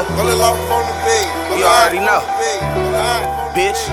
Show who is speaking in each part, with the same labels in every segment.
Speaker 1: Yeah. You already know. Bitch.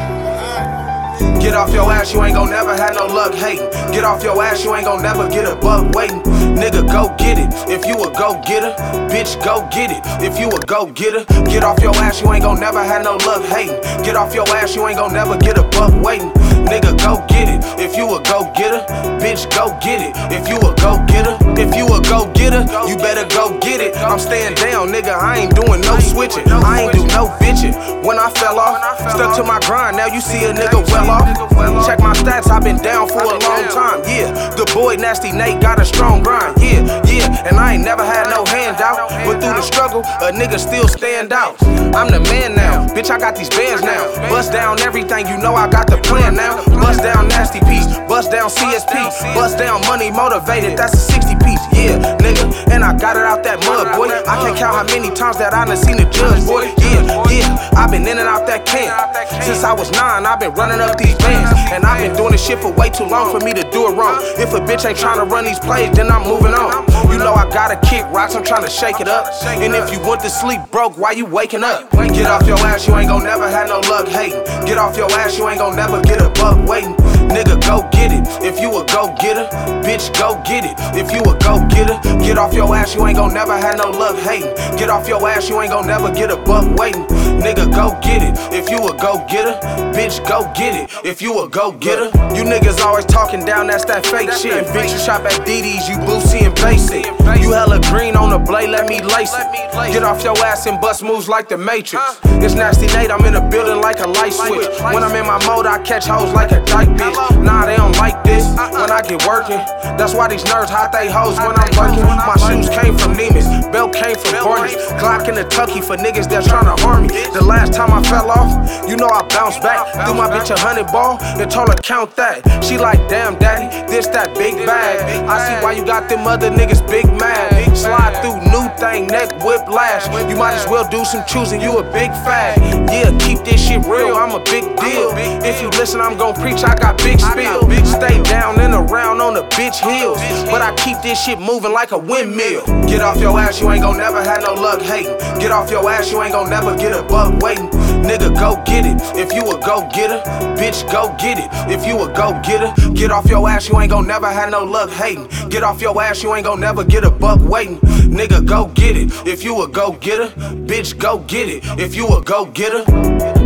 Speaker 1: Get off your ass, you ain't gon' never have no luck hating. Get off your ass, you ain't gon' never get a buck waiting. Nigga, go get it. If you a go getter, bitch, go get it. If you a go getter, get off your ass, you ain't gon' never have no luck hating. Get off your ass, you ain't gon' never get a buck waiting. Nigga, go get it. If you a go getter, bitch, go get it. If you a go getter, if you a go getter, you better go get it. I'm staying down, nigga, I ain't doing no switching. I ain't do no bitching. When I fell off, stuck to my grind, now you see a nigga well off. Check my stats, I've been down for a long time, yeah. The boy Nasty Nate got a strong grind, yeah, yeah. And I ain't never had no handout, but through the struggle, a nigga still stand out. I'm the man now, bitch, I got these bands now. Bust down everything, you know I got the plan now. Bust down Nasty Piece, bust down CSP, bust down Money Motivated, that's a 60 piece, yeah, nigga. And I got it out that mud, boy. I can't count how many times that I done seen the judge, boy, yeah, yeah. I've been in and out that camp since I was 9, I've been running up these bands. And I've been doing this shit for way too long for me to do it wrong. If a bitch ain't tryna run these plays, then I'm moving on. You know I gotta kick rocks, I'm tryna shake it up. And if you went to sleep broke, why you waking up? Get off your ass, you ain't gon' never have no luck hating. Get off your ass, you ain't gon' never get a buck waiting. Nigga, go get it. If you a go getter, bitch, go get it. If you a go getter, get off your ass, you ain't gon' never have no luck hating. Get off your ass, you ain't gon' never get a buck waiting. Nigga, go get it. If you a go getter, bitch, go get it. If you a go getter, you niggas always talking down, that's that fake shit. Bitch, you shop at DD's, you boosie and basic. You hella green on the blade, let me lace it. Get off your ass and bust moves like the Matrix. It's Nasty Nate, I'm in the building like a light switch. When I'm in my mode, I catch hoes like a dyke bitch. Nah, they don't like this when I get working. That's why these nerds hot they hoes when I'm working. My shoes came from Neiman's, belt came from Barney's. Glock in the Tucky for niggas that's tryna harm me. The last time I fell off, you know I bounced back. Threw my bitch 100 ball and told her count that. She like, damn daddy, this that big bag. I see why you got them other niggas big mad. Slide through new thing, neck whiplash. You might as well do some choosing, you a big fag. Yeah, keep this shit real, I'm a big deal. If you listen, I'm gon' preach, I got big spill. Stay down and around on the bitch hills, but I keep this shit moving like a windmill. Get off your ass, you ain't gon' never have no luck hating. Get off your ass, you ain't gon' never get a buck waiting. Nigga, go get it. If you a go getter, bitch, go get it. If you a go getter, get off your ass, you ain't gon' never have no luck hating. Get off your ass, you ain't gon' never get a buck waiting. Nigga, go get it. If you a go getter, bitch, go get it. If you a go getter.